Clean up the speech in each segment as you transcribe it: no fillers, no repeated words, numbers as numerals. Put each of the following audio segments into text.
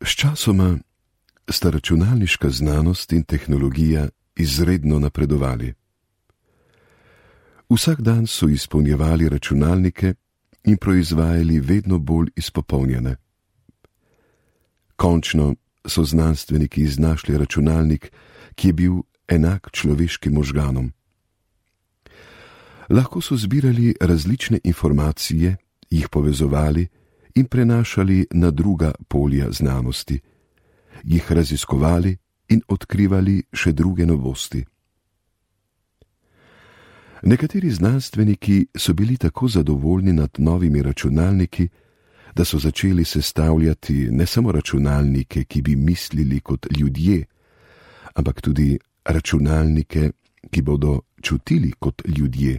Sčasoma sta računalniška znanost in tehnologija izredno napredovali. Vsak dan so izpolnjevali računalnike in proizvajali vedno bolj izpopolnjene. Končno so znanstveniki iznašli računalnik, ki je bil enak človeškim možganom. Lahko so zbirali različne informacije, jih povezovali in prenašali na druga polja znanosti, jih raziskovali in odkrivali še druge novosti. Nekateri znanstveniki so bili tako zadovoljni nad novimi računalniki, da so začeli sestavljati ne samo računalnike, ki bi mislili kot ljudje, ampak tudi računalnike, ki bodo čutili kot ljudje.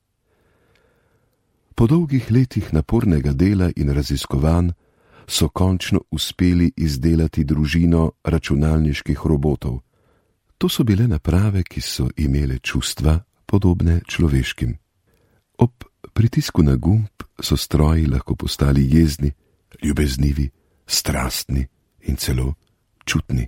Po dolgih letih napornega dela in raziskovanj so končno uspeli izdelati družino računalniških robotov. To so bile naprave, ki so imele čustva podobne človeškim. Ob pritisku na gumb so stroji lahko postali jezni, ljubeznivi, strastni in celo čutni.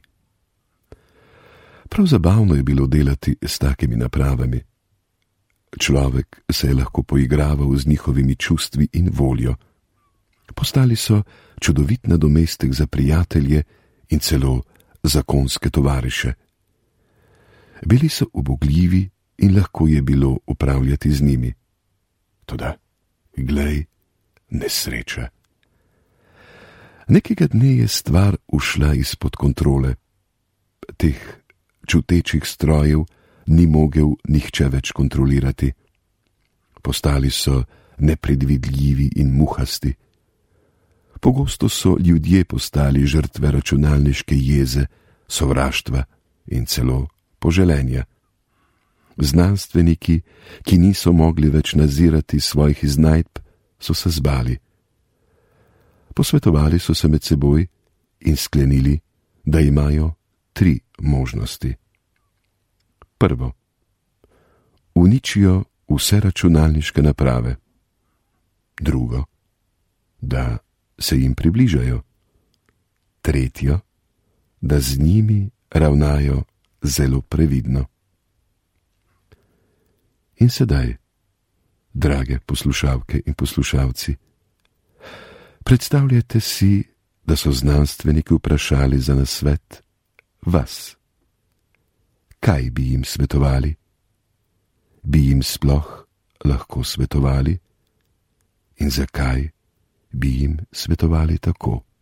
Prav zabavno je bilo delati s takimi napravami. Človek se je lahko poigraval z njihovimi čustvi in voljo. Postali so čudovit nadomestek za prijatelje in celo zakonske tovariše. Bili so ubogljivi in lahko je bilo upravljati z njimi. Toda, glej, nesreča. Nekega dne je stvar ušla izpod kontrole. Teh čutečih strojev ni mogel nihče več kontrolirati. Postali so nepredvidljivi in muhasti. Pogosto so ljudje postali žrtve računalniške jeze, sovraštva in celo poželenja. Znanstveniki, ki niso mogli več nadzirati svojih iznajdb, so se zbali. Posvetovali so se med seboj in sklenili, da imajo 3 možnosti. Prvo, uničijo vse računalniške naprave. Drugo, da se jim približajo. Tretjo, da z njimi ravnajo zelo previdno. In sedaj, drage poslušalke in poslušalci, predstavljajte si, da so znanstveniki vprašali za nasvet vas. Kaj bi jim svetovali? Bi jim sploh lahko svetovali? In zakaj bi jim svetovali tako?